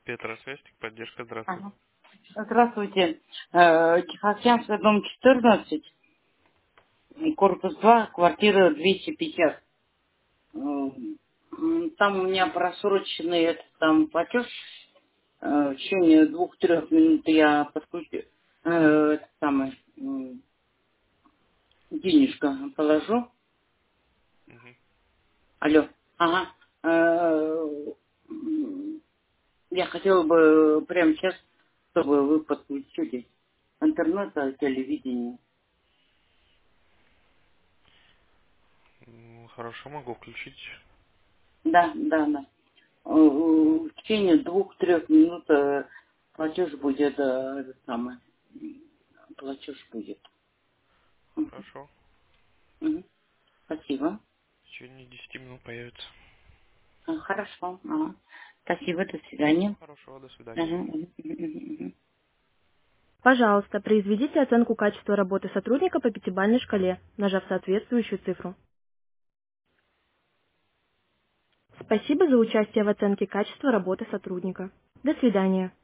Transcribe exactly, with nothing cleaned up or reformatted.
Петросвязь, поддержка, здравствуйте. Ага. Здравствуйте. Э, Тихоокеанский дом четырнадцать, корпус два, квартира двести пятьдесят. Э, м, Там у меня просроченный этот там платеж. Э, В течение двух-трех минут я подключу, э, это самое, м, денежка положу. Мгм. Алло. Ага. Э, м, Я хотела бы прямо сейчас, чтобы вы подключили интернет, а, телевидение. М, Хорошо, могу включить. Да, да, да. Э, В течение двух-трех минут э, платеж будет, э, это самое, м, платеж будет. Мгм. Хорошо. Мгм. Спасибо. В течение десяти минут появится. А, Хорошо. Ага. Спасибо, до свидания. Хорошо, до свидания. Мгм, мгм, мгм, мгм. Пожалуйста, произведите оценку качества работы сотрудника по пятибалльной шкале, нажав соответствующую цифру. Спасибо за участие в оценке качества работы сотрудника. До свидания.